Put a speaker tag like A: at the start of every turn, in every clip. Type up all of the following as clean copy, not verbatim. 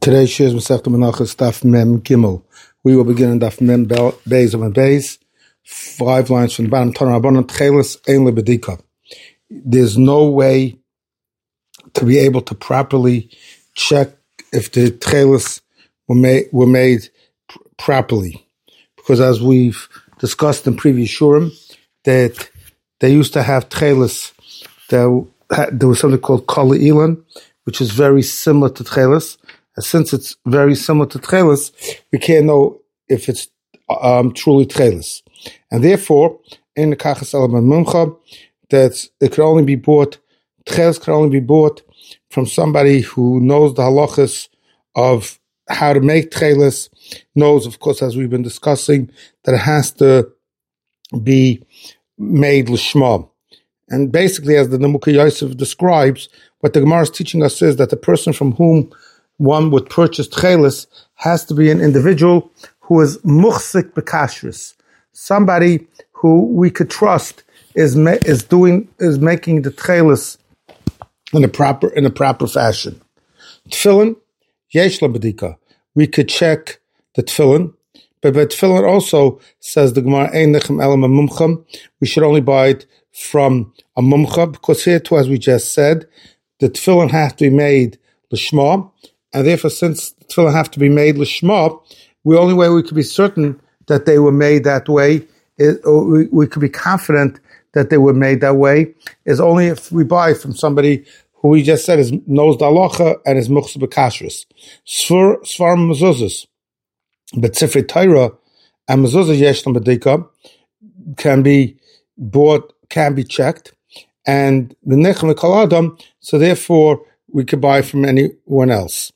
A: Today's shir is Masechta Menachos Daf Mem Gimel. We will begin in Daf Mem Beis of Beis, 5 lines from the bottom. Tana Rabbanan Tchelis Ein Lebedika. There's no way to be able to properly check if the tchelis were made properly, because as we've discussed in previous shurim, that they used to have tchelis. There was something called Kol Ilan, which is very similar to tchelis. And since it's very similar to tchelis, we can't know if it's truly tchelis. And therefore, in the Kachas Alaman Mumcha, that it could only be bought, tchelis could only be bought from somebody who knows the halachas of how to make tchelis, knows, of course, as we've been discussing, that it has to be made lishma. And basically, as the Nemuka Yosef describes, what the Gemara is teaching us is that the person from whom one would purchase tchelis has to be an individual who is muchzik bekashrus, somebody who we could trust is making the tchelis in a proper fashion. Tefillin, yesh la bedika. We could check the tefillin, but tefillin also, says the Gemara, ein nechem elam a mumcham. We should only buy it from a mumcha, because here too, as we just said, the tefillin have to be made l'shma, and therefore, since the tefillin have to be made l'shma, the only way we could be certain that they were made that way, or we could be confident that they were made that way, is only if we buy from somebody who we just said knows the halacha and is muchzeh b'kashrus. Svar mezuzas, but Sifrei Torah and mezuzah yeshlam b'dika can be bought, can be checked, and v'nechem l'kol adam, so therefore we could buy from anyone else.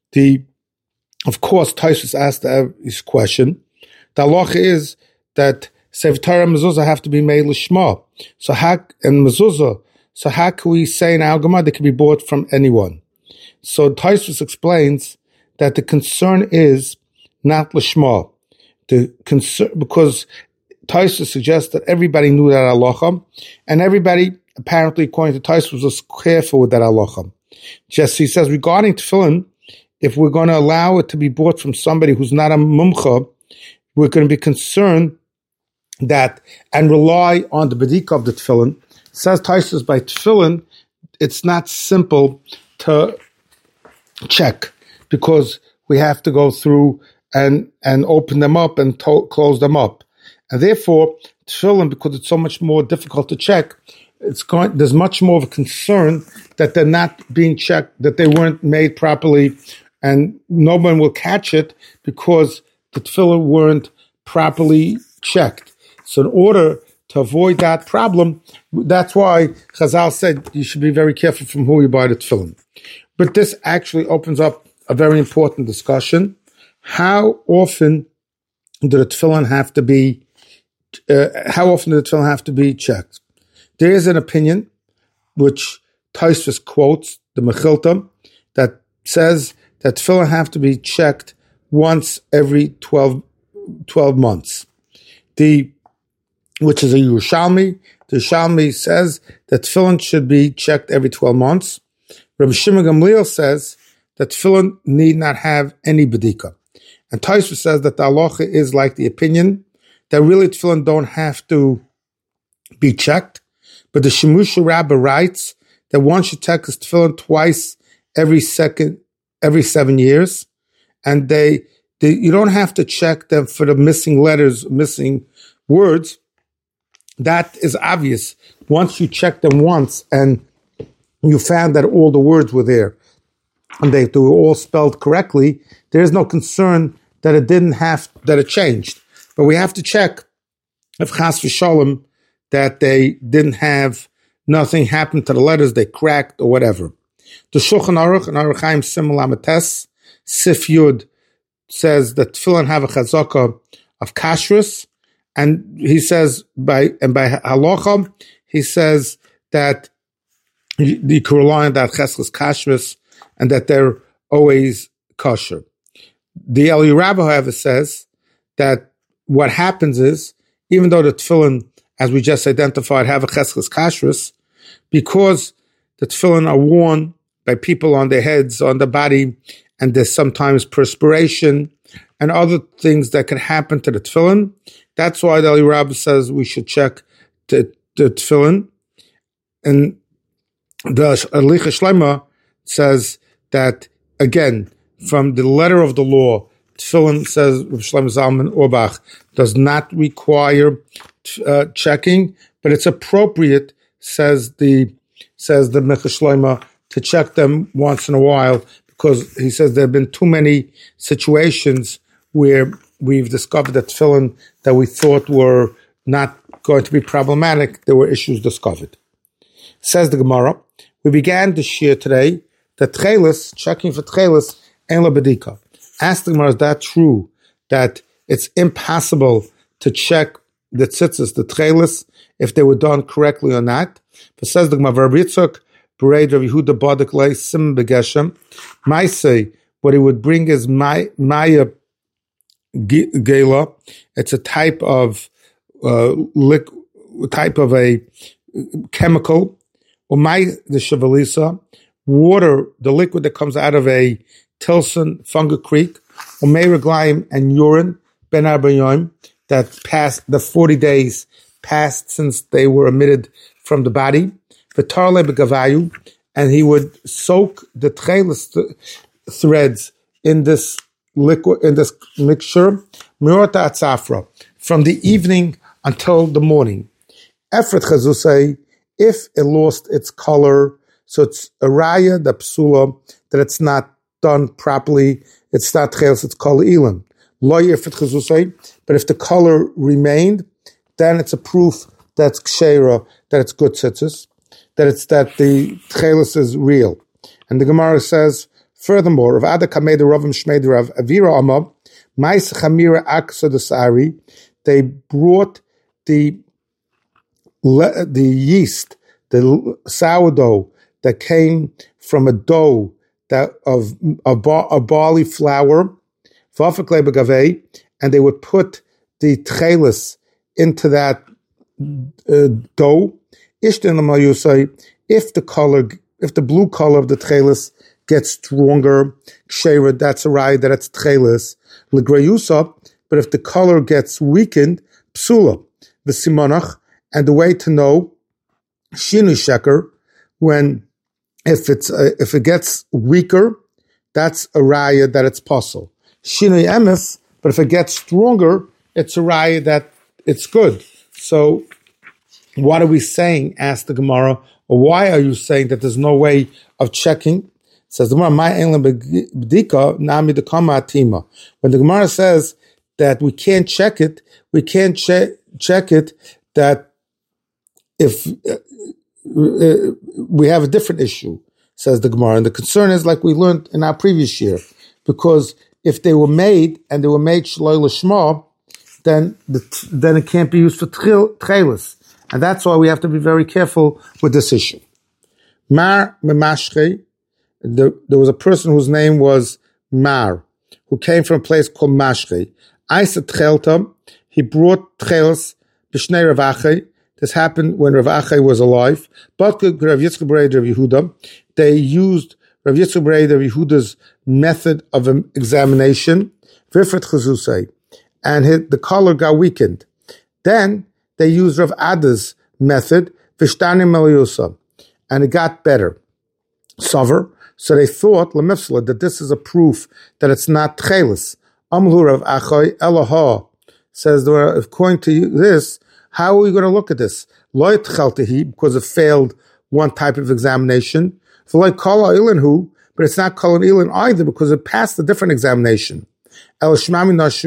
A: Of course, Taisus asked his question. The halacha is that Sefer Torah and mezuzah have to be made l'shma. So how can we say in our Gemara they can be bought from anyone? So Taisus explains that the concern is not l'shma. The concern, because Taisus suggests that everybody knew that halacha, and everybody apparently, according to Taisus, was careful with that halacha. Just he says regarding tefillin, if we're going to allow it to be bought from somebody who's not a mumcha, we're going to be concerned that and rely on the bedika of the tefillin. Says Taisus, by tefillin, it's not simple to check, because we have to go through and open them up and close them up. And therefore, tefillin, because it's so much more difficult to check, there's much more of a concern that they're not being checked, that they weren't made properly, and no one will catch it because the tefillin weren't properly checked. So in order to avoid that problem, that's why Chazal said you should be very careful from who you buy the tefillin. But this actually opens up a very important discussion. How often do the tefillin have to be? Checked? There is an opinion which Tosfos quotes, the Mechilta, that says that tefillin have to be checked once every 12 months. Which is a Yerushalmi. The Yerushalmi says that tefillin should be checked every 12 months. Rabbi Shimon Gamliel says that tefillin need not have any bedika. And Tosfos says that the halacha is like the opinion that really tefillin don't have to be checked. But the Shemusha Rabbah writes that one should check his tefillin twice every 7 years. And you don't have to check them for the missing letters, missing words. That is obvious. Once you check them once and you found that all the words were there and they were all spelled correctly, there is no concern that it changed. But we have to check if chas v'shalom that they didn't have, nothing happened to the letters, they cracked or whatever. The Shulchan Aruch and Aruch Chaim Simon Lamates Sif Yud says that tefillin have a chazaka of kashrus, and he says by halacha, he says that you can rely on that cheskes kashrus and that they're always kosher. The Eli Rabbah, however, says that what happens is, even though the tefillin, as we just identified, have a cheskes kashrus, because the tefillin are worn by people on their heads, on the body, and there's sometimes perspiration and other things that can happen to the tefillin. That's why the Eli Rabbah says we should check the tefillin. And the Alicha Shlema says that, again, from the letter of the law, tefillin, says Shlomo Zalman Auerbach, does not require checking, but it's appropriate, says the Micha Shlema, to check them once in a while, because he says there have been too many situations where we've discovered that tefillin that we thought were not going to be problematic, there were issues discovered. Says the Gemara, we began the shir today that tchelis, checking for tchelis, ein la bedika. Ask the Gemara, is that true, that it's impossible to check the tzitzis, the tchelis, if they were done correctly or not? But says the Gemara, Rabbi Yitzchak, Bereid Rav Yehuda Badak Lei Sim Begeshem, Maisei, what he would bring is Maya Gela. It's a type of a chemical, or the Shavalisa, water, the liquid that comes out of a Tilson, Funga Creek, or Meiraglaim and urine, Ben Arbayom, that passed the 40 days passed since they were emitted from the body, V'tarle Begavayu, and he would soak the tchelis threads in this liquid, in this mixture, Mirota Atzafra, from the evening until the morning. Efret Chazusay, if it lost its color, so it's a raya, the psula, that it's not done properly, it's not tchelis, it's called ilan. Lo Efret Chazusay, but if the color remained, then it's a proof that's kshera, that it's good tzitzis, that the tchelis is real. And the Gemara says, furthermore, Rav Ada Kamei the Ravim Shmei the Rav Avira Amab, Mais Chamira Aksa the Sari, they brought the yeast, the sourdough that came from a dough that of a barley flour, and they would put the tchelis into that dough. If the blue color of the tchelis gets stronger, kshera, that's a raya that it's tchelis. L'grayusa, but if the color gets weakened, psula, the simonach, and the way to know shinu sheker, if it gets weaker, that's a raya that it's possible. Shinu emes, but if it gets stronger, it's a raya that it's good. So, what are we saying? Asked the Gemara. Or why are you saying that there's no way of checking? It says the Gemara, when the Gemara says that we can't check it, we can't check it that if we have a different issue, says the Gemara. And the concern is, like we learned in our previous year, because if they were made and they were made shloi l'shma, then it can't be used for tchelis. And that's why we have to be very careful with this issue. Mar Memashche, there was a person whose name was Mar, who came from a place called Mashche. Isa Tchelta, he brought tchelis b'shnei Rav Achi. This happened when Rav Achi was alive. But Rav Yitzchak Bereid Rav Yehuda, they used Rav Yitzchak Bereid Rav Yehuda's method of examination, Vifret Chazusay, and the color got weakened. Then they used Rav Ada's method, Vishtanim Meliusa, and it got better. Sover. So they thought, Lemifsala, that this is a proof that it's not tchelis. Amlu Rav Achai Elaha says, according to this, how are we going to look at this? Lo tcheltehi, because it failed one type of examination. V'lo kala ilinhu, but it's not kala ilin either, because it passed a different examination. So how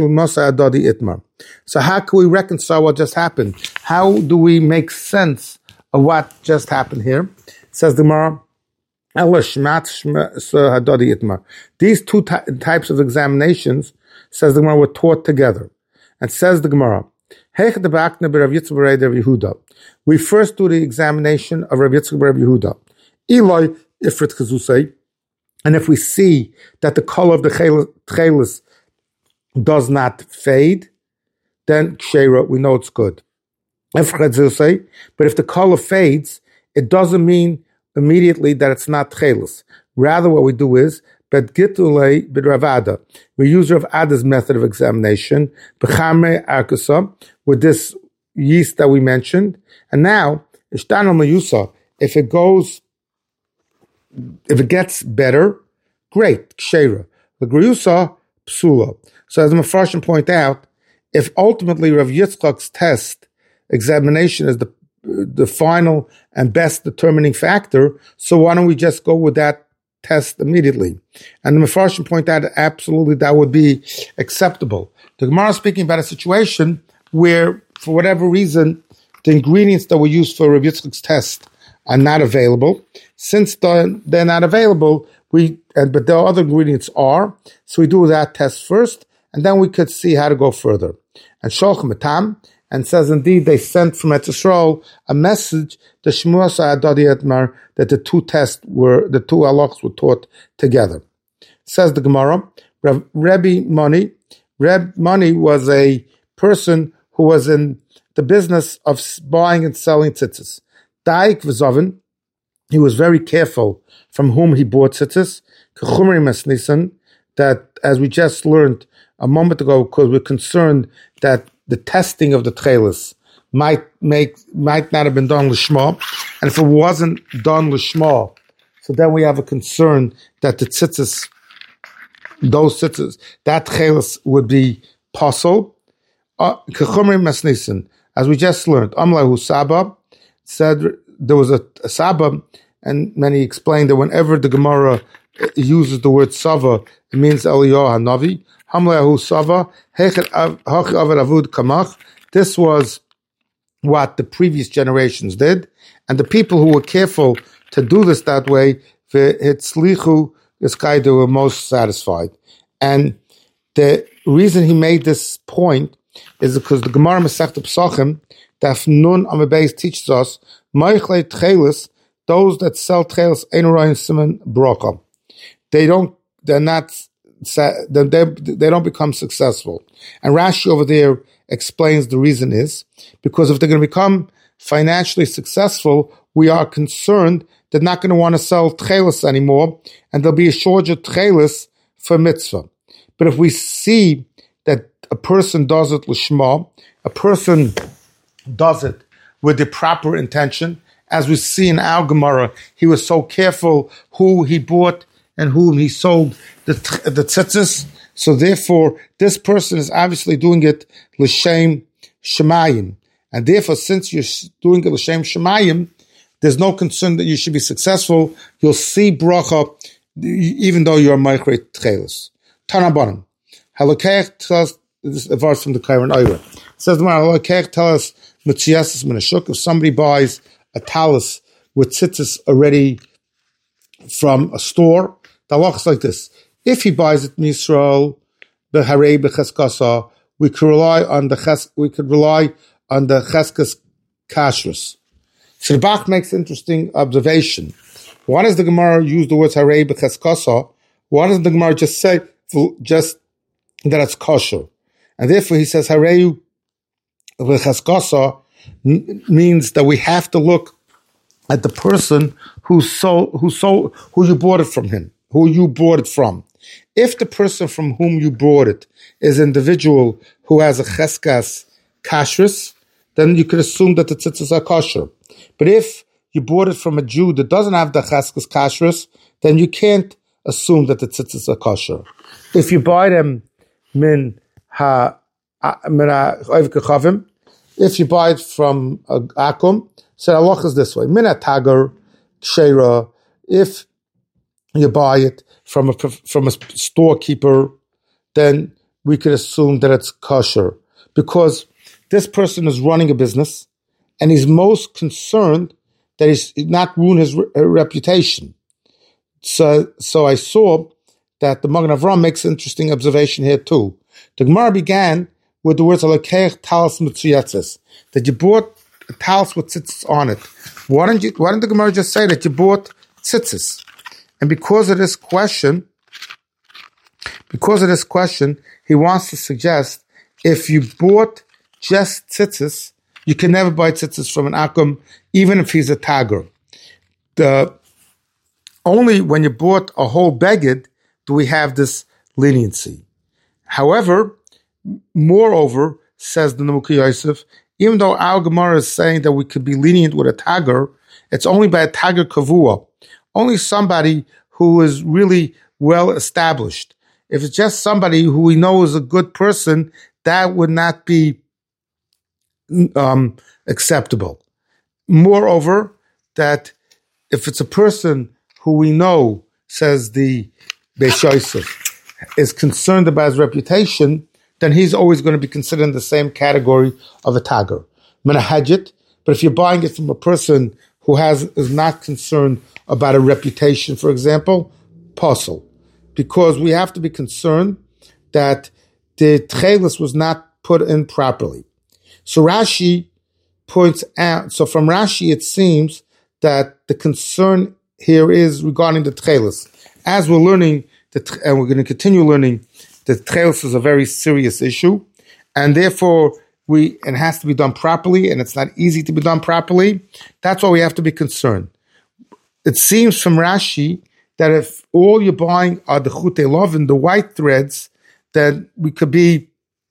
A: can we reconcile what just happened? How do we make sense of what just happened here? Says the Gemara, these two types of examinations, says the Gemara, were taught together. And says the Gemara, we first do the examination of Rav Yitzchak Rav Yehuda. Eloi Ifrit Chazusay, and if we see that the color of the tchelis does not fade, then kshera, we know it's good. But if the color fades, it doesn't mean immediately that it's not tchelis. Rather, what we do is, but Gitule b'Ravada. We use Rav Ada's method of examination, b'chamre arkusa, with this yeast that we mentioned. And now, Ishtano Mayusa, if it gets better, great, Ksheira. The Griyusa, Psula. So as the Mefarshim point out, if ultimately Rav Yitzchak's test examination is the final and best determining factor, so why don't we just go with that test immediately? And the Mefarshim point out absolutely that would be acceptable. The Gemara is speaking about a situation where, for whatever reason, the ingredients that were used for Rav Yitzchak's test are not available. Since they're not available, but the other ingredients are, so we do that test first, and then we could see how to go further. And Sholchem Etam, and says indeed they sent from Eretz Yisrael a message to Shmuel Sa'adadi Etmar that the two halachos were taught together. Says the Gemara, Rebbe Moni was a person who was in the business of buying and selling tzitzis. Daik v'zovin, he was very careful from whom he bought tzitzis. K'chumri mesnisan, that as we just learned a moment ago, because we're concerned that the testing of the tchelis might not have been done l'shma, and if it wasn't done l'shma, so then we have a concern that the tzitzis, that tchelis would be possible. K'chumri mesnisan, as we just learned, Amlahu Saba said there was a Saba, and many explained that whenever the Gemara uses the word Sava, it means Eliyahu Hanavi. Hamlahu Sava, Avud Kamach. This was what the previous generations did, and the people who were careful to do this that way, Hitzlichu Iskaidu, were most satisfied. And the reason he made this point is because the Gemara Masechta Pesachim, Daf Nun Amud Beis, teaches us Meichlei Tchelis, those that sell Tchelis Ein Royin Siman Bracha. They don't become successful. And Rashi over there explains the reason is because if they're going to become financially successful, we are concerned they're not going to want to sell tchelis anymore, and there'll be a shortage of tchelis for mitzvah. But if we see that a person does it l'shma, a person does it with the proper intention, as we see in our Gemara, he was so careful who he bought and whom he sold the tzitzis. So therefore, this person is obviously doing it l'shem shemayim. And therefore, since you're doing it l'shem shemayim, there's no concern that you should be successful. You'll see bracha, even though you're meichre tchelis. Tanabanim. Halakech tells us, this is a verse from the Kairon Oira. It says, Halakech tells us, Mitziyasis Menashuk, if somebody buys a talis with tzitzis already from a store, the halach is like this. If he buys it in Yisrael, b'harei b'cheskasa, we could rely on the cheskas kashrus. So the Bach makes an interesting observation. Why does the Gemara use the words harei b'cheskasa? Why doesn't the Gemara just say that it's kosher? And therefore he says harei b'cheskasa means that we have to look at the person who you bought it from him, who you bought it from. If the person from whom you bought it is an individual who has a cheskas kashrus, then you could assume that the tzitzis are kosher. But if you bought it from a Jew that doesn't have the cheskas kashrus, then you can't assume that the tzitzis are kosher. If you buy them if you buy it from a akum, so the halach is this way: min tagar sheira. If you buy it from a storekeeper, then we could assume that it's kosher because this person is running a business and he's most concerned that he's not ruin his reputation. So I saw that the Magen Avraham makes an interesting observation here too. The Gemara began with the words "Alakech talis mitzuyatzes," that you bought a talis with tzitzis on it. Why didn't the Gemara just say that you bought tzitzis? And because of this question, he wants to suggest if you bought just tzitzis, you can never buy tzitzis from an akum, even if he's a tager. Only when you bought a whole beged, do we have this leniency. However, moreover, says the Nemuki Yosef, even though our Gemara is saying that we could be lenient with a Tagar, it's only by a Tagar Kavua, only somebody who is really well established. If it's just somebody who we know is a good person, that would not be acceptable. Moreover, that if it's a person who we know, says the Beis Yosef, is concerned about his reputation, then he's always going to be considered in the same category of a Tagar. Menahajit, but if you're buying it from a person who is not concerned about a reputation, for example, Posel. Because we have to be concerned that the Tchelis was not put in properly. So Rashi points out, so from Rashi it seems that the concern here is regarding the Tchelis. As we're learning, and we're going to continue learning, the Tchelis is a very serious issue, and therefore it has to be done properly, and it's not easy to be done properly. That's why we have to be concerned. It seems from Rashi that if all you're buying are the chutei lovin, the white threads, then we could be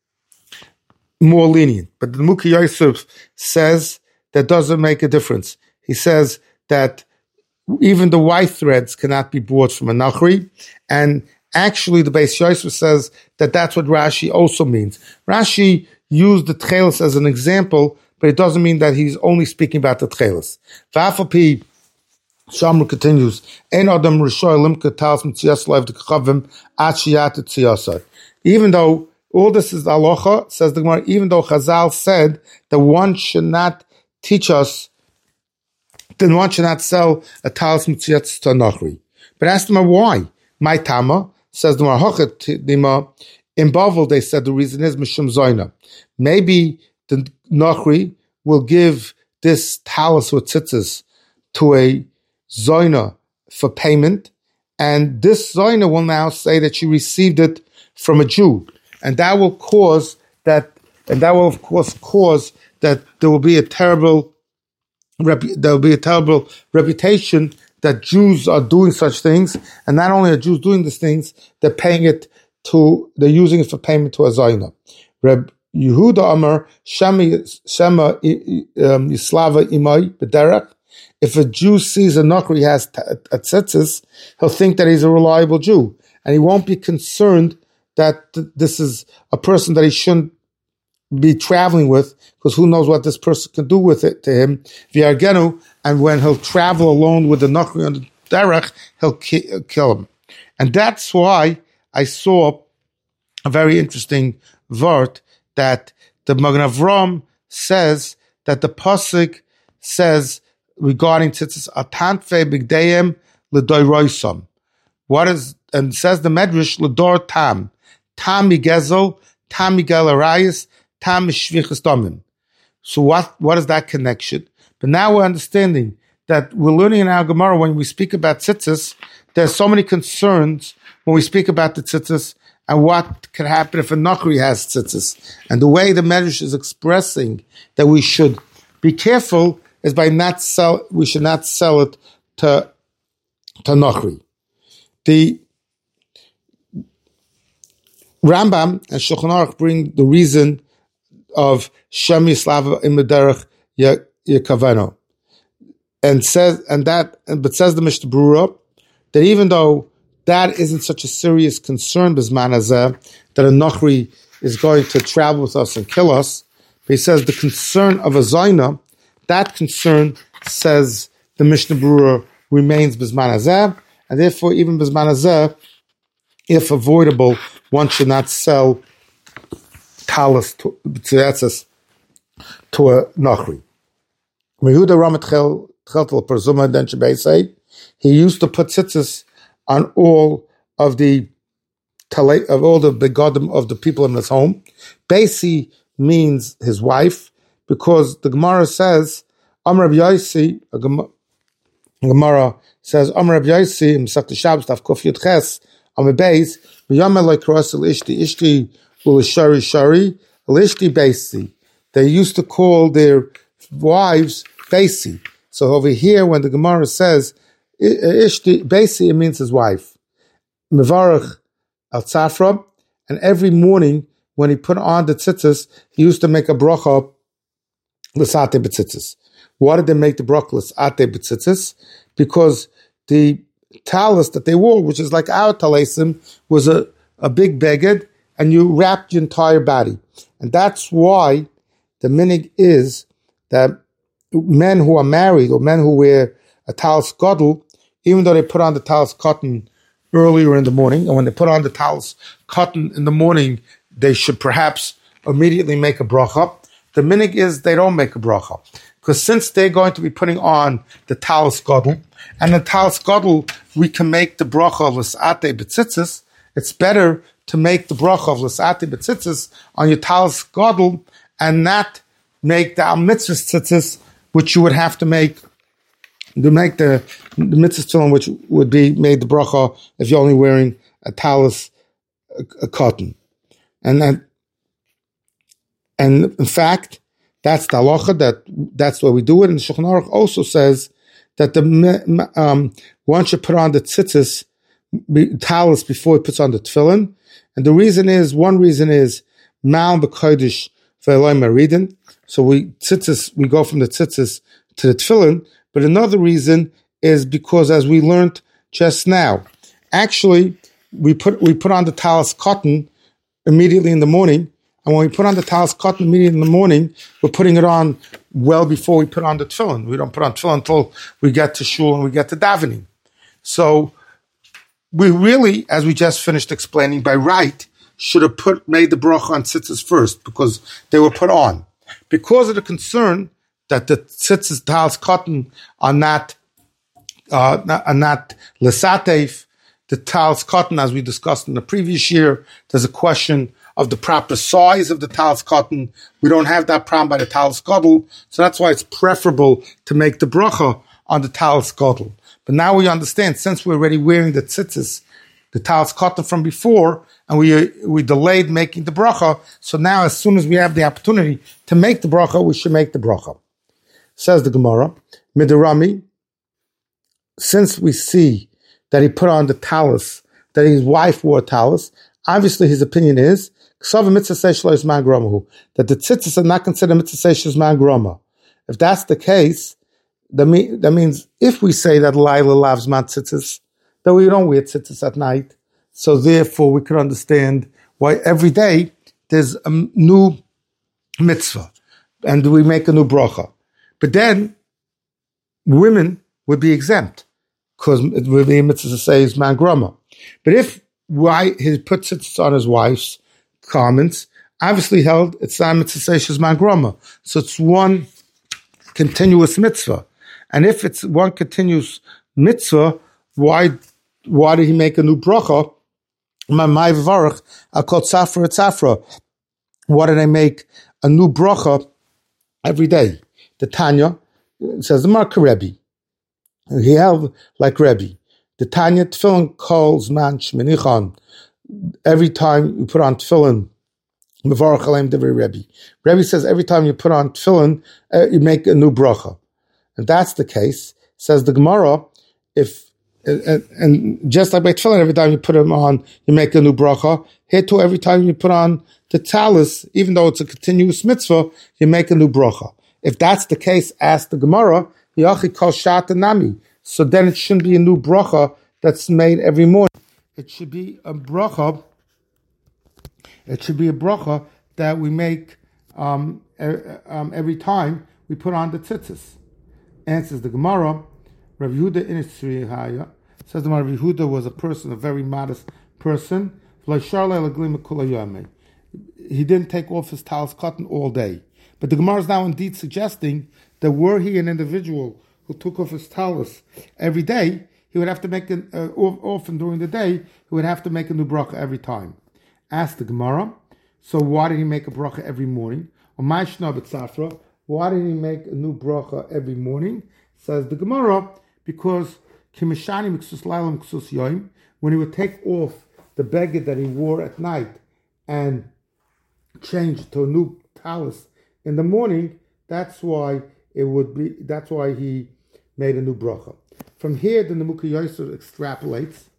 A: more lenient. But the Nemuki Yosef says that doesn't make a difference. He says that even the white threads cannot be bought from a nachri, and actually the Beis Yosef says that that's what Rashi also means. Rashi used the tchelis as an example, but it doesn't mean that he's only speaking about the tchelis. V'afapi, Shamru continues, Ein adam rishoy limka tals mitzias leiv dekchavim at shiyat tziyasad. Even though all this is halacha, says the Gemara, even though Chazal said that one should not teach us, then one should not sell a talis mitzias to a nachri. But ask them why. My tama, says the Gemara, hochet dima, in Bavel they said the reason is mishum zoina. Maybe the nachri will give this talis with tzitzis to a zoina for payment, and this zoina will now say that she received it from a Jew, and that will cause that, and that will of course cause that there will be a terrible reputation that Jews are doing such things, and not only are Jews doing these things, they're using it for payment to a zoina. Reb Yehuda Amar Shema Yislava Imai B'derech. If a Jew sees a nachri has a tzitzis, he'll think that he's a reliable Jew, and he won't be concerned that this is a person that he shouldn't be traveling with, because who knows what this person can do with it to him. V'yargenu, and when he'll travel alone with the nachri on the derech, he'll kill him. And that's why I saw a very interesting vart that the Magen Avraham says that the pasuk says regarding tzitzis, atantve bigdeim l'doyroisam. What is, and says the Medrash, l'dor tam migezel, tam migel arayis, tam mishvichas domim. So what is that connection? But now we're understanding that we're learning in our Gemara when we speak about tzitzis, there's so many concerns when we speak about the tzitzis and what can happen if a nachri has tzitzis. And the way the Medrash is expressing that we should be careful is by we should not sell it to nachri. The Rambam and Shulchan Aruch bring the reason of Shem Yislava in Mederach Yekaveno, but says the Mishnah Berurah that even though that isn't such a serious concern, Bisman Hazeh, that a nachri is going to travel with us and kill us, but he says the concern of a zayna, that concern, says the Mishnah Berurah, remains Bisman Hazeh, and therefore even Bisman Hazeh, if avoidable, one should not sell talis to a nachri. He used to put tzitzis on all of the begadim of the people in his home. Beisi means his wife, because the Gemara says, Amar Rabbi Yosi, Gemara says, Amar Rabbi Yosi, Masechta Shabbos, Daf Kuf Yud Ches, Amar Beis, V'yamar lo yikros el ishti u'l'shari shari, l'ishti Beisi. They used to call their wives Beisi. So over here, when the Gemara says Ishti Beisi, it means his wife. mevarach al tzafra, and every morning when he put on the tzitzis, he used to make a bracha l'sate b'tzitzis. Why did they make the bracha l'sate b'tzitzis? Because the talis that they wore, which is like our talesim, was a big beged, and you wrapped your entire body. And that's why the minig is that men who are married or men who wear a talis gadol, even though they put on the talis cotton earlier in the morning, and when they put on the talis cotton in the morning, they should perhaps immediately make a bracha. The minig is they don't make a bracha. Because since they're going to be putting on the talis gadol, and the talis gadol, we can make the bracha of l'sate b'tzitzis, it's better to make the bracha of l'sate b'tzitzis on your talis gadol and not make the al mitzvah tzitzis, which you would have to make the mitzvah tefillin, which would be made the bracha if you're only wearing a talis a cotton. And in fact, that's the halacha, that's why we do it. And Shulchan Aruch also says that one should put on the tzitzis, talis, before he puts on the tefillin. And one reason is mal b'kodesh ve'eloi maridin. So we go from the tzitzis to the tefillin. But another reason is because, as we learned just now, actually we put on the talis cotton immediately in the morning. And when we put on the talis cotton immediately in the morning, we're putting it on well before we put on the tefillin. We don't put on tefillin until we get to shul and we get to davening. So we really, as we just finished explaining, by right, should have made the bracha on tzitzis first because they were put on. Because of the concern that the tzitzis, talis cotton are not lesateif, the talis cotton, as we discussed in the previous year, there's a question of the proper size of the talis cotton. We don't have that problem by the talis gadol, so that's why it's preferable to make the bracha on the talis gadol. But now we understand, since we're already wearing the tzitzis, the talis cotton from before, and we delayed making the bracha, so now as soon as we have the opportunity to make the bracha, we should make the bracha. Says the Gemara, Midrami, since we see that he put on the talis, that his wife wore a talis, obviously his opinion is that the tzitzis are not considered mitzvah seishos man groma. If that's the case, that means if we say that Laila loves man tzitzis, then we don't wear tzitzis at night. So therefore we can understand why every day there's a new mitzvah and we make a new bracha. But then women would be exempt because it would be a mitzvah seishos man groma. But if he put tzitzis on his wife's garments, obviously held it's not mitzvah seishos man groma. So it's one continuous mitzvah. And if it's one continuous mitzvah, why did he make a new bracha? Why did I make a new bracha every day? The Tanya says the Marka Rebbe. He held like Rebbe. The Tanya tefillin calls man shminichan. Every time you put on tefillin, mevarach aleim devei Rebbe. Rebbe says every time you put on tefillin, you make a new bracha. If that's the case, says the Gemara, and just like by tefillin, every time you put them on, you make a new bracha. Here too, every time you put on the talis, even though it's a continuous mitzvah, you make a new bracha. If that's the case, ask the Gemara, yachi kol shata nami. So then it shouldn't be a new bracha that's made every morning. It should be a bracha. It should be a bracha that we make every time we put on the tzitzis. Answers the Gemara. Rav Yehuda in Tzriyahaya says the Rav Yehuda was a very modest person. He didn't take off his talis cotton all day. But the Gemara is now indeed suggesting that were he an individual who took off his talis every day, he would have to make often during the day, he would have to make a new bracha every time. Ask the Gemara, so why did he make a bracha every morning? Or Ma'ishna b'tzafra, why did he make a new bracha every morning? Says the Gemara, because kimishani miksus laila miksus yoim, when he would take off the beged that he wore at night and change to a new talis in the morning, that's why he made a new bracha. From here, the Nemuka Yosef extrapolates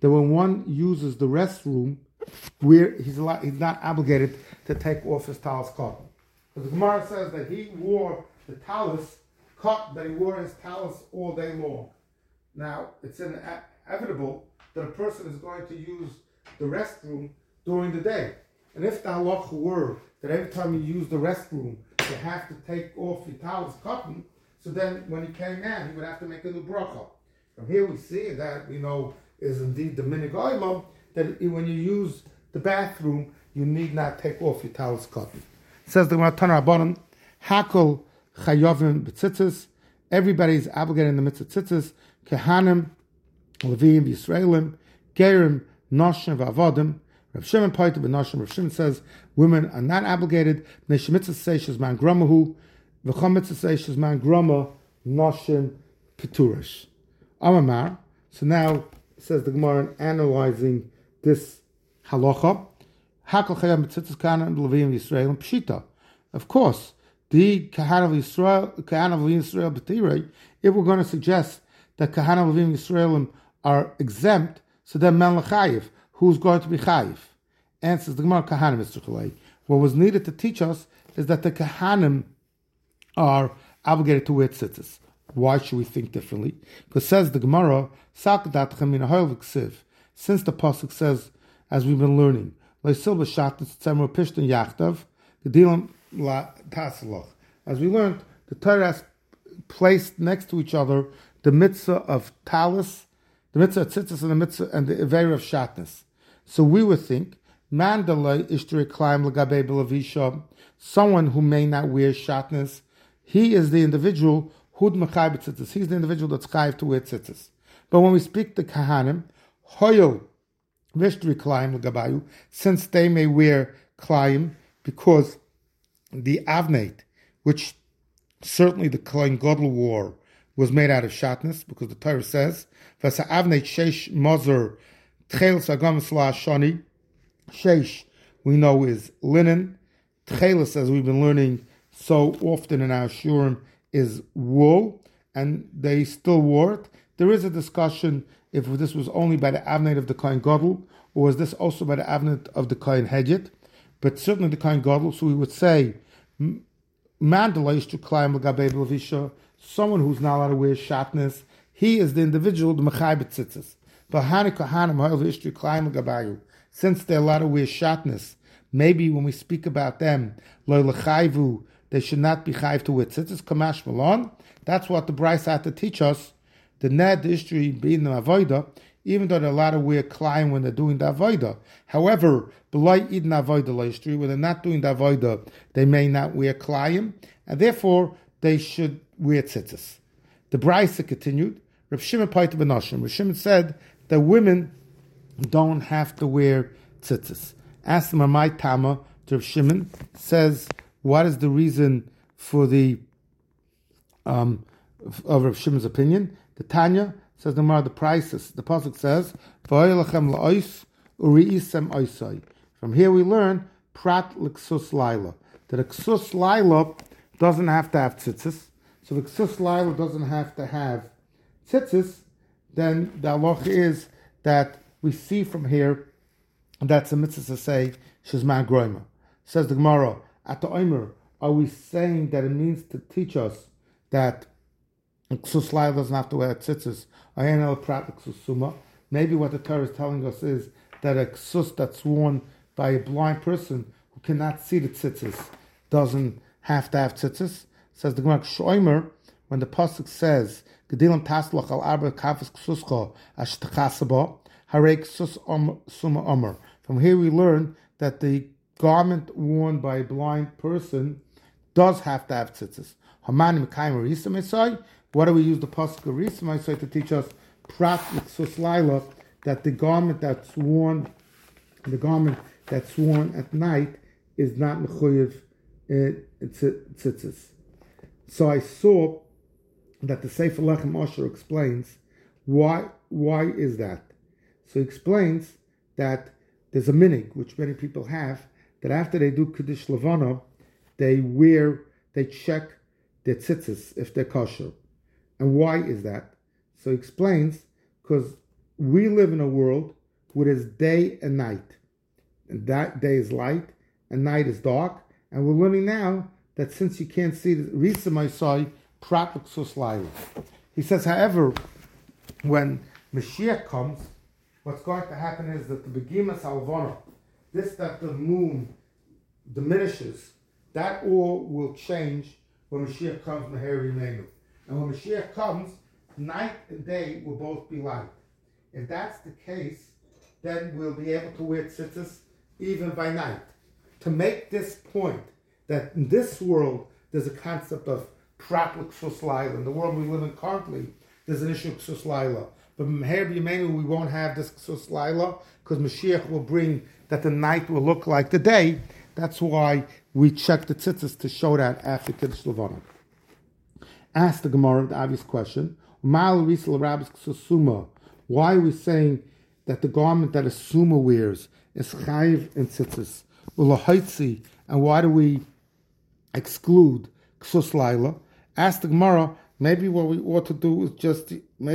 A: that when one uses the restroom, where he's not obligated to take off his talis cotton. But the Gemara says that he wore the talis, that he wore his talis all day long. Now, it's inevitable that a person is going to use the restroom during the day. And if the halacha were that every time you use the restroom, you have to take off your talis cotton, so then when he came out, he would have to make a new bracha. From here we see that, is indeed the minig olam, that when you use the bathroom, you need not take off your talis cotton. It says the Gemara Tana Rabbanan, Hakol chayovim b'tzitzis, everybody is obligated in the mitzvah tzitzis, Kehanim, Levim, Yisraelim, Gerim, Noshim, V'avodim. Rav Shimon Paita b'Noshim. Rav Shimon says women are not obligated. Neshim mitzvah seishes man gramahu, v'chom mitzvah seishes man grama Noshim Peturish. Amamar. So now says the Gemara analyzing this halacha. Hakol chayam b'tzitzis kahanim Levim Yisraelim pshita. Of course, the Kahana of Yisrael b'tirei. If we're going to suggest that Kahana Levim Yisraelim are exempt, so then Men L'chayiv, who's going to be Chayiv? Answers the Gemara Kahanim, Mr. Chalei. What was needed to teach us is that the Kahanim are obligated to wear tzitzis. Why should we think differently? Because says the Gemara, since the pasuk says, as we've been learning, as we learned, the Torah has placed next to each other the mitzvah of talis, the mitzvah of tzitzis, and the mitzvah and the avera of shatnez. So we would think, Mandalay ishtri klaim l'gabei b'levisha, someone who may not wear shatnez, he is the individual hud mechay b'tzitzis. He's the individual that's chayiv to wear tzitzis. But when we speak to kahanim, hoyel vishtri klaim l'gabayu, since they may wear klaim, because the avnate, which certainly the Kohen Gadol wore, was made out of shatnez, because the Torah says, "V'asa avnei sheish mozer tchelis agam sla shani." Sheish, we know, is linen. Tchelis, as we've been learning so often in our shurim, is wool, and they still wore it. There is a discussion if this was only by the avnei of the Kohen Gadol, or was this also by the avnei of the Kohen Hedjit, but certainly the Kohen Gadol. So we would say, Mandalay to climb l'gabei b'levisha, someone who's not allowed to wear shatnez, he is the individual, the mechay b'tzitzis. Since they're allowed to wear shatnez, maybe when we speak about them, lo l'chayvu, they should not be chayv to wear tzitzis, kamash malon. That's what the Bryce had to teach us. The ned, the history being the avoida, even though they're allowed to wear klein when they're doing the avoida. However, b'loi idn avoida history, when they're not doing the avoida, they may not wear klein, and therefore they should wear tzitzis. The Bryce continued, Rav Shimon Paita b'Noshim. Rav Shimon said that women don't have to wear tzitzis. Asked him, my Tama, to Rav Shimon, says, what is the reason for the of Rav Shimon's opinion? The Tanya says the prices. The pasuk says, from here we learn prat l'ksus laila, that a ksus laila doesn't have to have tzitzis. So the ksus laila doesn't have to have tzitzis. Then the halacha is that we see from here that's a mitzvah to say shizman groima. Says the Gemara, at the Omer, are we saying that it means to teach us that ksus laila doesn't have to wear tzitzis? Maybe what the Torah is telling us is that a ksus that's worn by a blind person who cannot see the tzitzis doesn't have to have tzitzis. Says the Gemara, Shoimer, when the pasuk says, "Gedilam taslach al arba kafes ksuscha ashtachasaba harei ksus suma omer." From here we learn that the garment worn by a blind person does have to have tzitzis. Hamani mekayim risa mesai. What do we use the pasuk of risa mesai to teach us? Prat ksus laila, that the garment that's worn at night is not mechuyev tzitzis. So I saw that the Sefer Lechem Asher explains why is that. So he explains that there's a minig which many people have, that after they do Kiddush Levana, they check their tzitzis if they're kosher. And why is that? So he explains, because we live in a world where there's day and night. And that day is light and night is dark. And we're learning now that since you can't see the Risa Maisai, Prat Sus Laila. He says, however, when Mashiach comes, what's going to happen is that the Begimas Alvana, this that the moon diminishes, that all will change when Mashiach comes, Meher Yimenu. And when Mashiach comes, night and day will both be light. If that's the case, then we'll be able to wear tzitzis even by night. To make this point, that in this world, there's a concept of Prat Ksus Laila. In the world we live in currently, there's an issue of Ksus Laila. But in Meher B'Yameinu, we won't have this Ksus Laila, because Mashiach will bring that the night will look like the day. That's why we check the tzitzis to show that after Kiddush Levana. Ask the Gemara the obvious question: why are we saying that the garment that a suma wears is chayiv in tzitzis? And why do we exclude ksus laila? Ask the Gemara. Maybe what we ought to do is just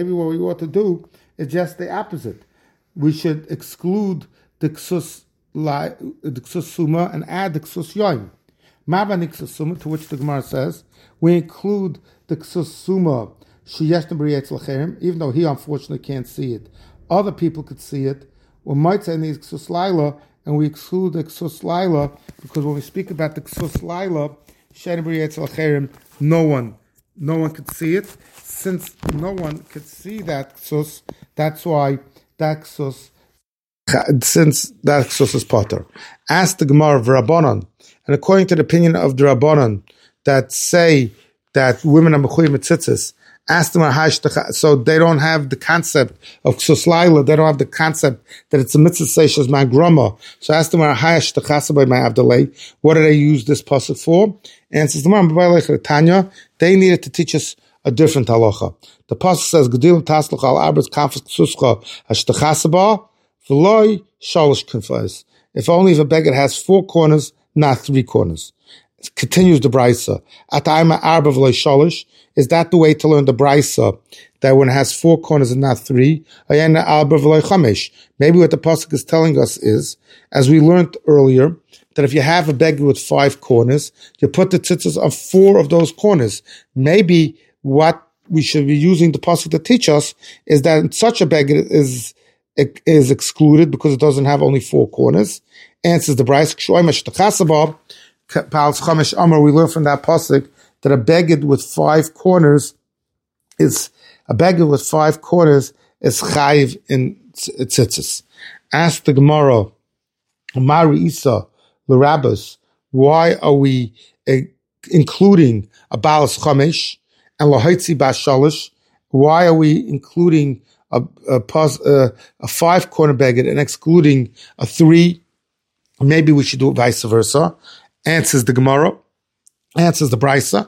A: the opposite. We should exclude the ksus suma and add the ksus yoim. Mabani ksus suma, to which the Gemara says we include the ksus suma sheyeshna b'riyetz l'cherim, even though he unfortunately can't see it. Other people could see it. We might say these ksus laila, and we exclude the ksus laila because when we speak about the ksus laila, sheyeshna b'riyetz l'cherim, no one could see it. Since no one could see that ksus, that's why that ksus, since that ksus is potter. Ask the Gemara of Rabbanan, and according to the opinion of the Rabbanan that say that women are mechuyim tzitzis, ask them so they don't have the concept of ksus laila. They don't have the concept that it's a mitzvah seishas mangrama. So ask them hayash techasabay my avdalei. What do they use this pasuk for? And says the Tanya, they needed to teach us a different halacha. The pasuk says gedilim tasluch al arbes kafas ksuscha hashtechasaba v'loy shalosh konfos. If only if a beggar has 4 corners, not 3 corners. Continues the brisa. Atayma arba v'loy shalosh. Is that the way to learn the brisa? That when it has 4 corners and not 3? Maybe what the pasuk is telling us is, as we learned earlier, that if you have a beggar with 5 corners, you put the tzitzis on 4 of those corners. Maybe what we should be using the pasuk to teach us is that such a beggar is excluded because it doesn't have only 4 corners. Answers the brisa. We learn from that pasuk that a beggar with 5 corners is chayiv in tzitzis. Ask the Gemara, Mari Isa l'Rabbos, why are we including a balas chamesh and lahaitzi bas shalish? Why are we including a 5-corner beggar and excluding a 3? Maybe we should do it vice versa. Answers the Gemara. Answers the brisa.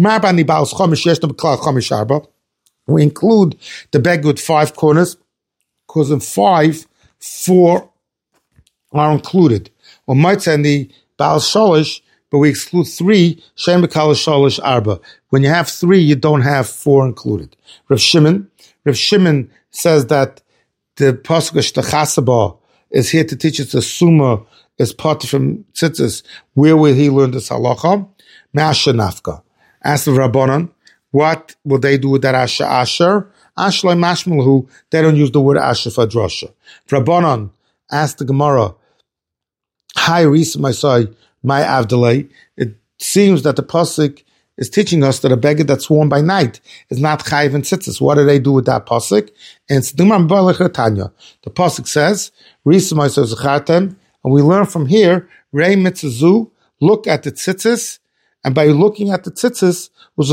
A: We include the beggar with 5 corners because in 5, 4 are included. Or might say in the Baal Sholish, but we exclude 3. Shem B'Kal Sholish Arba. When you have 3, you don't have 4 included. Rav Shimon says that the pasuk Shtachasaba is here to teach us the summa is part from tzitzis. Where will he learn this halacha? Me'asher nafka. Ask the Rabbanan, what will they do with that asher? Ashloi mashmalhu, they don't use the word asher for drasha. Rabbanan, ask the Gemara, hi Risa Maisai, my avdalei. It seems that the pasuk is teaching us that a beggar that's worn by night is not chayiv and tzitzis. What do they do with that pasuk? And it's the pasuk says, Risa Maisai zachartem, and we learn from here, rei mitzazu, look at the tzitzis, and by looking at the tzitzis,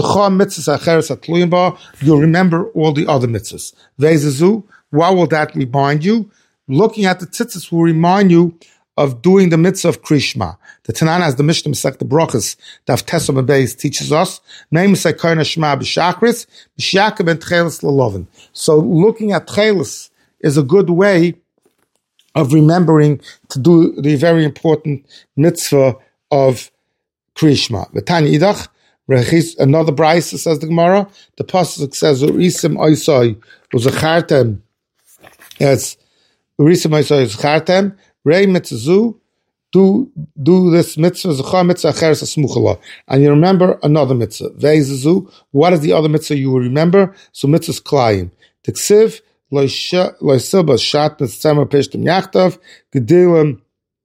A: you'll remember all the other mitzvahs. Vezazu, what will that remind you? Looking at the tzitzis will remind you of doing the mitzvah of Krishma. The Tanan, as the Mishnah Masech the Brachas, Daf Tesam Beis teaches us, so looking at Tchelis is a good way of remembering to do the very important mitzvah of Krishma. V'tani idach, another brisa says the Gemara, the pasuk says, "Urisim oisoi uzachartem It's Urisa Moisoi Chartem, Rei Mitzvah, do this mitzvah, Zachar mitzvah acheres asmuchala. And you remember another mitzvah. Veizazu, what is the other mitzvah you will remember? So mitzvah's Klayim. Teksiv, loisilba shat mitzvah peshtem yachtav, gedilim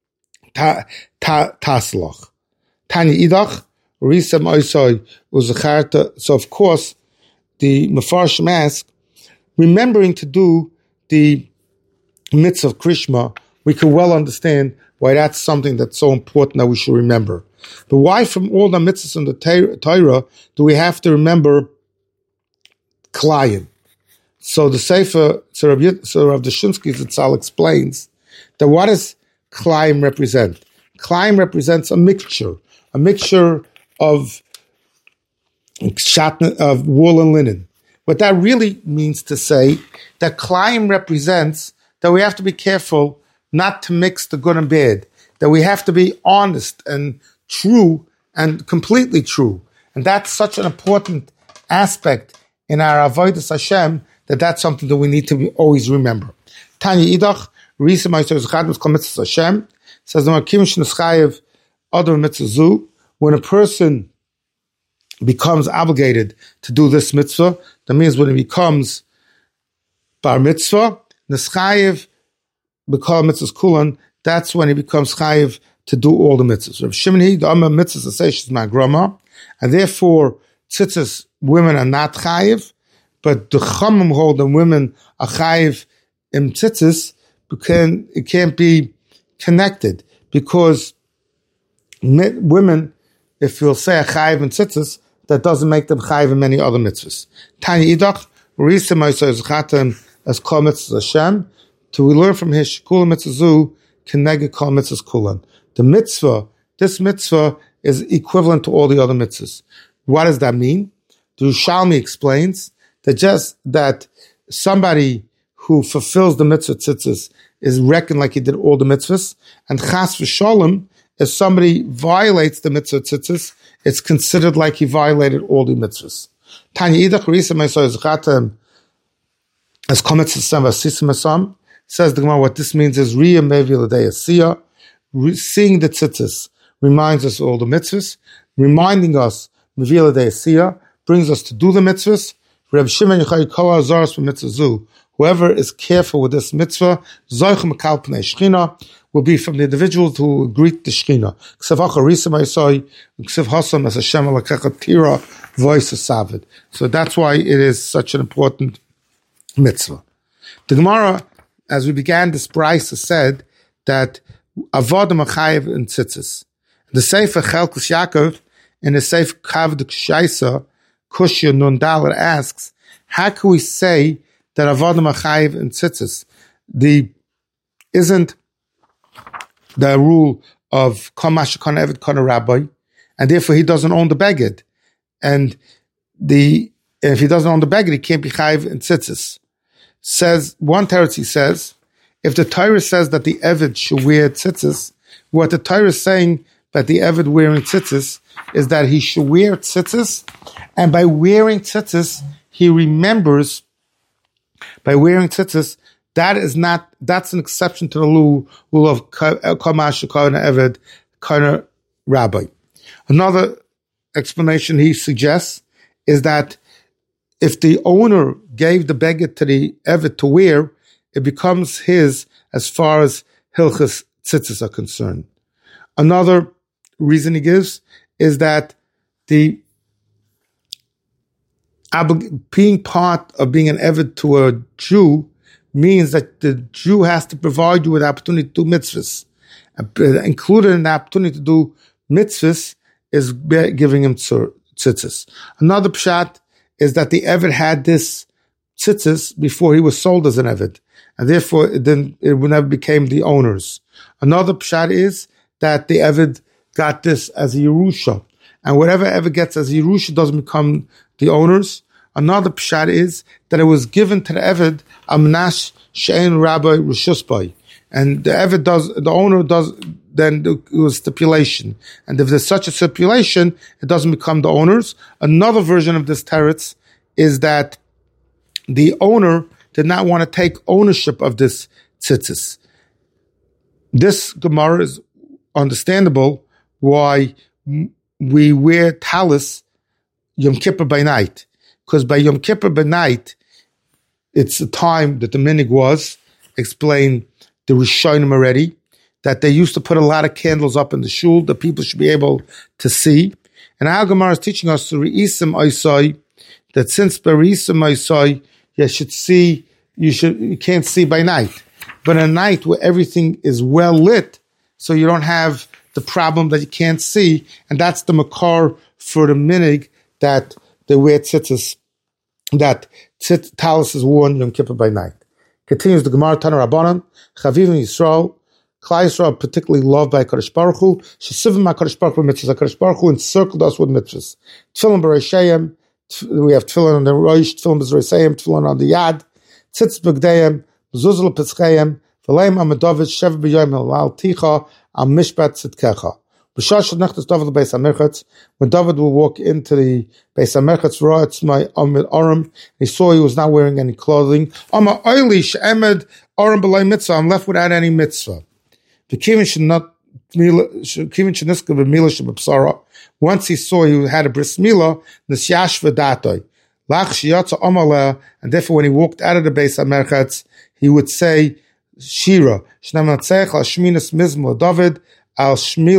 A: taslach. Tanya idach, Urisa Moisoi Uzacharta. So of course, the Mefarshim ask, remembering to do the mitzvah of Krishma, we can well understand why that's something that's so important that we should remember. But why from all the mitzvahs in the Torah do we have to remember Klayim? So the Sefer, so Rav Dushinsky Zatzal explains that what does Klayim represent? Klayim represents a mixture of wool and linen. What that really means to say that Klayim represents that we have to be careful not to mix the good and bad, that we have to be honest and true and completely true. And that's such an important aspect in our Avodas Hashem that that's something that we need to always remember. Tanya Idach, Risa Ma'aser Zechad Kol Mitzvahs Hashem, says the Makim Shneschayev Adar Mitzvah, when a person becomes obligated to do this mitzvah, that means when he becomes bar mitzvah, Neschayev B'kol mitzvahs kulan, that's when he becomes chayiv to do all the mitzvahs. Rav Shimon the Amma mitzvahs asayishis magrama, and therefore tzitzis women are not chayiv, but the Chachamim hold that women are chayiv in tzitzis, it can't be connected, because women, if you'll say a chayiv in tzitzis, that doesn't make them chayiv in many other mitzvahs. Tanya idach, Risa Ma'aser Zechad as kol mitzvahs Hashem. So we learn from here, Shekula mitzvah keneged kol mitzvahs kulan. The mitzvah, this mitzvah is equivalent to all the other mitzvahs. What does that mean? The Yerushalmi explains that somebody who fulfills the mitzvah tzitzis is reckoned like he did all the mitzvahs, and chas v'sholem, if somebody violates the mitzvah tzitzis, it's considered like he violated all the mitzvahs. Tanya idach Risa Ma'aser Zechad as kol mitzvahs v'asisim asam. Says the Gemara, what this means is Riyah Mevi L'Dei Asiyah. Seeing the tzitzis reminds us of all the mitzvahs. Reminding us Mevi L'Dei Asiyah brings us to do the mitzvahs. Reb Shimon Yochai Kol HaZaros B'Mitzvah Zu. Whoever is careful with this mitzvah, Zoich Mekal Pnei Shechina, will be from the individuals who will greet the Shechina. K'sav Hacha Risa Ma'asoi, K'sav Hasam as Hashem Alakecha Tira, voice of Savid. So that's why it is such an important mitzvah. The Gemara, as we began this brisa, said that avodah machayev in tzitzis. The Sefer Chelkus Yaakov in the Sefer Kavod Shaisa Kushya Nun Dalet asks, how can we say that avodah machayev in tzitzis? Isn't the rule of kol masha kana eved kana rabbi, and therefore he doesn't own the beged, and if he doesn't own the beged, he can't be chayev in tzitzis. Says one teretz, says, if the Torah says that the Eved should wear tzitzis, what the Torah is saying that the Eved wearing tzitzis is that he should wear tzitzis, and by wearing tzitzis, he remembers, by wearing tzitzis, that's an exception to the rule of Kamash Kana Eved Kana Rabbi. Another explanation he suggests is that if the owner gave the beged to the Eved to wear, it becomes his as far as Hilchas Tzitzis are concerned. Another reason he gives is that the being part of being an Eved to a Jew means that the Jew has to provide you with the opportunity to do mitzvahs. Included in the opportunity to do mitzvahs is giving him tzitzis. Another pshat is that the Eved had this tzitzis before he was sold as an Eved, and therefore it never became the owner's. Another pshat is that the Eved got this as a Yerusha, and whatever Eved gets as a Yerusha doesn't become the owner's. Another pshat is that it was given to the Eved amnash she'en rabbi rishusbai, and the owner does. Then it was stipulation, and if there's such a stipulation, it doesn't become the owner's. Another version of this teretz is that the did not want to take ownership of this tzitzis. This Gemara is understandable why we wear talis Yom Kippur by night. Because by Yom Kippur by night, it's the time that the minig was, explained the Rishonim already, that they used to put a lot of candles up in the shul that people should be able to see. And Al Gemara is teaching us Re'isim Oisai, that since Be'isim Oisai, you can't see by night. But at night where everything is well lit, so you don't have the problem that you can't see, and that's the makar for the minig that they wear tzitzis, that talis is worn Yom Kippur by night. Continues the Gemara Tana Rabbanan, Chavivim Yisrael, Klal Yisrael particularly loved by Kadosh Baruch Hu, Shesivim HaKadosh Baruch Hu mitzvahs, HaKadosh Baruch Hu encircled us with mitzvahs. Tefillin b'Reishayim, we have tefillin on the Rosh, tefillin b'Reishayim, tefillin on the Yad, tzitz b'Gdeyim, Zuzul Pitzchayim, V'leim Amadovid, Shev b'Yoyim al Ticha, al Mishpat Tzidkecha. When David will walk into the Beis HaMerchatz, he saw he was not wearing any clothing. I'm left without any mitzvah. Once he saw he had a bris milah, and therefore when he walked out of the Beis HaMerchatz, he would say Shira, David. So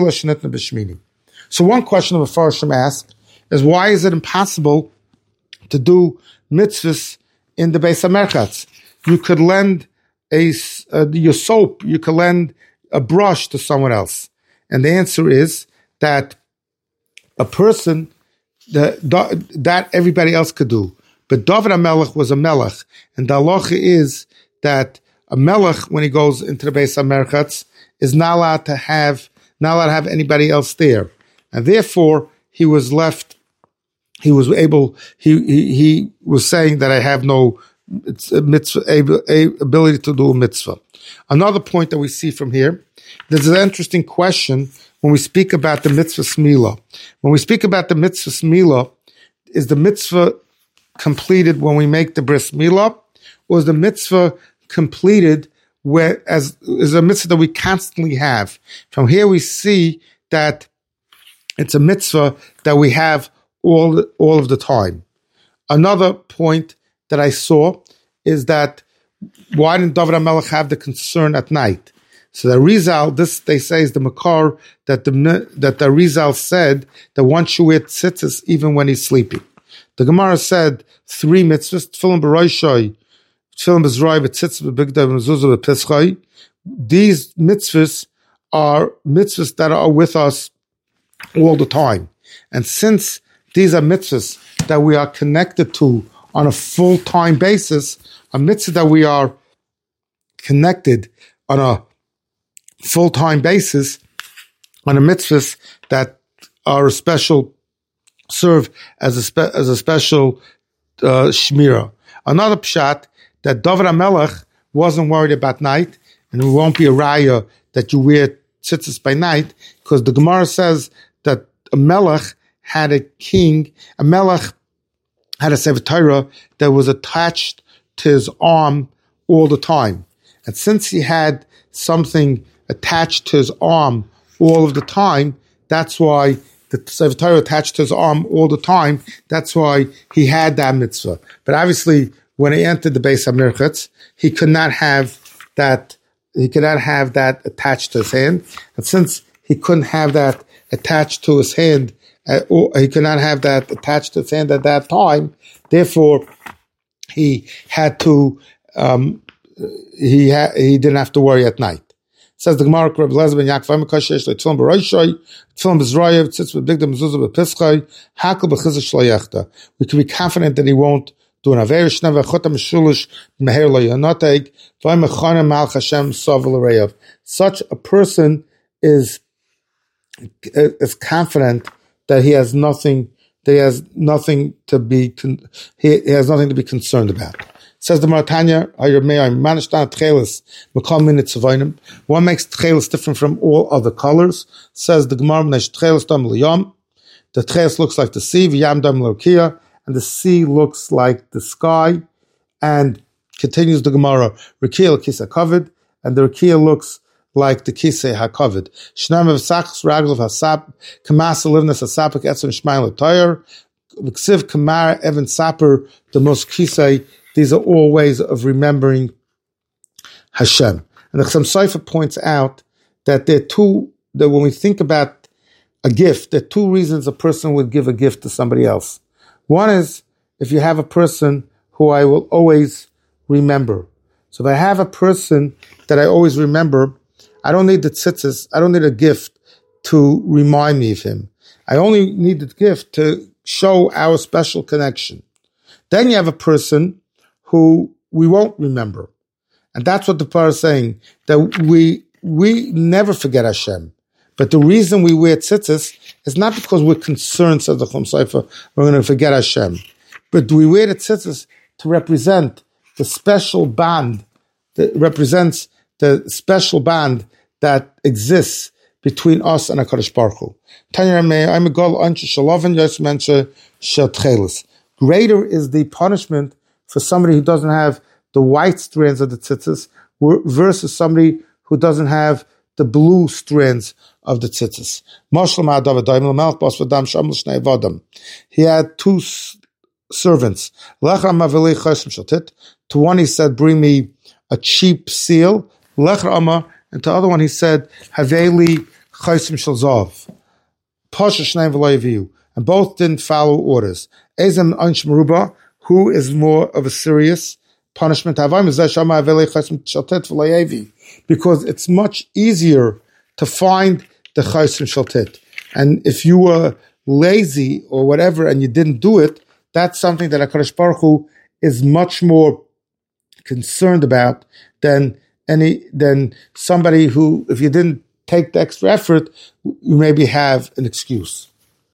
A: one question of a Farshim asked is, why is it impossible to do mitzvahs in the Beis HaMerchatz? You could lend your soap, you could lend a brush to someone else. And the answer is that a person, that everybody else could do. But David HaMelech was a melech. And the halacha is that a melech, when he goes into the Beis HaMerchatz, is not allowed to have anybody else there. And therefore, he was saying that I have no mitzvah, ability to do a mitzvah. Another point that we see from here, there's an interesting question when we speak about the mitzvah smila. When we speak about the mitzvah smila, is the mitzvah completed when we make the bris milah, or is the mitzvah completed is a mitzvah that we constantly have? From here we see that it's a mitzvah that we have all of the time. Another point that I saw is that why didn't David HaMelech have the concern at night? So the Rizal, this they say is the makar that the Rizal said that one should wear tzitzis even when he's sleeping. The Gemara said 3 mitzvahs: tefillin b'roishai, tefillin b'zroi, v'tzitzis b'bigdai, v'mezuzah b'pischai. These mitzvahs are mitzvahs that are with us all the time. And since these are mitzvahs that we are connected to on a full-time basis, a mitzvah that we are connected on a full-time basis, on a mitzvahs that are a special, serve as a special shmira. Another pshat, that David HaMelech wasn't worried about night, and it won't be a raya that you wear tzitzis by night, because the Gemara says that a melech had a king, a melech had a Sefer Torah that was attached to his arm all the time. And since he had something attached to his arm all of the time, that's why the Sefer Torah attached to his arm all the time, that's why he had that mitzvah. But obviously, when he entered the Beis HaMerchatz, he could not have that attached to his hand. And since he couldn't have that attached to his hand, or he could not have that attached to his hand at that time, therefore he had to, he didn't have to worry at night. Says the Gemara, Rabbi Eliezer ben Yaakov, Tefillin b'roishai, Tefillin b'zroyav, tzitz b'bigdai, mezuzah b'pischai, hakel b'chizah shlo yechta. We can be confident that he won't do an aver shneva chotam shulish meher lo yanoteg v'aymechanem malch Hashem sovel reyav. Such a person is confident that he has nothing to be concerned about. Says the Maratanya, one makes tchelis different from all other colors. Says the Gemara, the tchelis looks like the sea, and the sea looks like the sky. And Continues the Gemara, Rekia Kisa covered, and the Rekia looks like the Kisei HaKovid. Shnam of Sachs Ragl of Hasap, Kamasa Livnas Hasapik Etzim Shmail Toyer, Ksiv Kamara Evan Saper, the most Kisei. These are all ways of remembering Hashem. And the Chassam Sofer points out that that when we think about a gift, there are two reasons a person would give a gift to somebody else. One is if you have a person who I will always remember. So if I have a person that I always remember, I don't need the tzitzis, I don't need a gift to remind me of him. I only need the gift to show our special connection. Then you have a person who we won't remember. And that's what the Parah is saying, that we never forget Hashem. But the reason we wear tzitzis is not because we're concerned, says the Chassam Sofer, we're going to forget Hashem. But we wear the tzitzis to represent the special bond that represents the special bond that exists between us and HaKadosh Baruch Hu. Greater is the punishment for somebody who doesn't have the white strands of the tzitzis versus somebody who doesn't have the blue strands of the tzitzis. He had two servants. To one he said, bring me a cheap seal. And to the other one he said, Haveli chaysim shel zav. Pasha shneim v'lo yaviu. And both didn't follow orders. Ezem ansh meruba, who is more of a serious punishment? Because it's much easier to find the chaysim shel tit. And if you were lazy or whatever and you didn't do it, that's something that HaKadosh Baruch Hu is much more concerned about than somebody who, if you didn't take the extra effort, you maybe have an excuse.